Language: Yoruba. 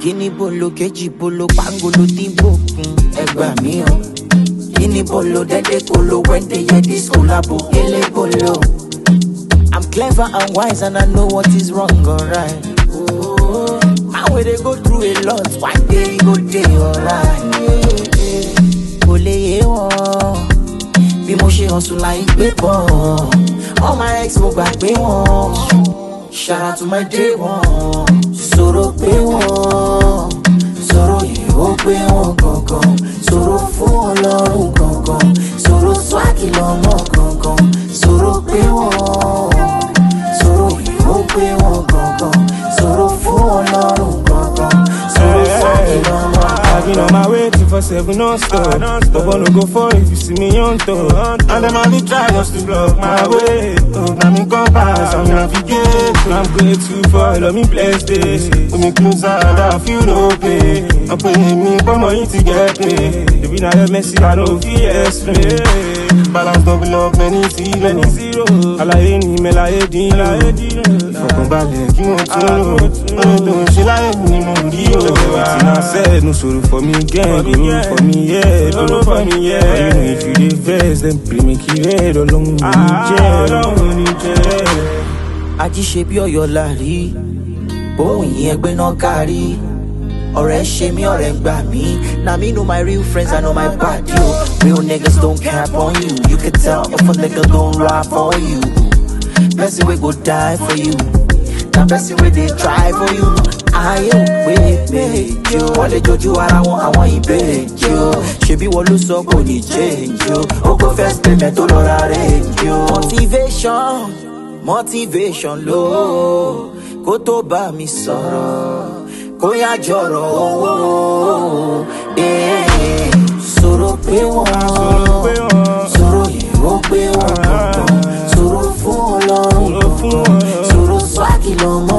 Guinea bolo, keji bolo, pangolo, timbo, egba mi o. Guinea bolo, dede kolo, when they hear this collabo, ele bolo. I'm clever and wise and I know what is wrong, alright. Oh, man, where they go through a lot, one day go day, alright. Ole ye won, bí mo ṣe hustle like paper. All my ex mo gbàgbé wọn. Shout out to my day one. Sọ̀rọ̀ pé wọn, sọ̀rọ̀ yìí ó pé wọn gangan. Sọ̀rọ̀ fún Ọlọ́run gangan. Sọ̀rọ̀ swagi lọ́mọ gangan. Sọ̀rọ̀ pé wọn, sọ̀rọ̀ yìí ó pé wọn gangan. Sọ̀rọ̀ fún Ọlọ́run gangan. Sọ̀rọ̀ swagi lọ́mọ gangan. I've been on my way 247 non-stop. But wanna go for if you see me on top. And them all be try just to block my way. Oh, now me compass, I'm navigate. I'm grateful for all of me blessed days. When me closer and I feel no pain. I'm paying me for money to get paid. If you not messy, I don't feel explain. Balance double up many zero. Alaye ni melaye dino. Ìfọ̀kànbalẹ̀ kí wọ́n tún lò. Ọ̀rọ̀ tó ń ṣe láyé ni mo rí o. Everything I said, no sorrow for me again. Don't roll for me, yeah. Don't roll for me, yeah. But you know if you dey vex, then pray make it red. Ọlọ́run ò ní jẹ́. Ají ṣe bí Ọ̀yọ́ lárí, bóun yìí ẹgbẹ́ náà kárí. Ọ̀rẹ́ ṣe mí, ọ̀rẹ́ gbà mí. Now me know my real friends, I know my body. Real niggas don't cap on you. You can tell if a nigga don't ride for you. Person we go die for you. Now person we they try for you. I wait, you. Wọ́n lè jojú ara wọn, àwọn ìbejì o. Ṣebí wọ́n ló sọ kò ní change o. Ó kò first payment tó lọ́ra range o. Motivation ló kó tó bá mi sọ̀rọ̀. Kó yá jọ̀rọ̀ owó. Sọ̀rọ̀ pé wọ́n, sọ̀rọ̀ yìí ó pé wọ́n. Sọ̀rọ̀ fún Ọlọ́run, sọ̀rọ̀ swagi lọ́mọ.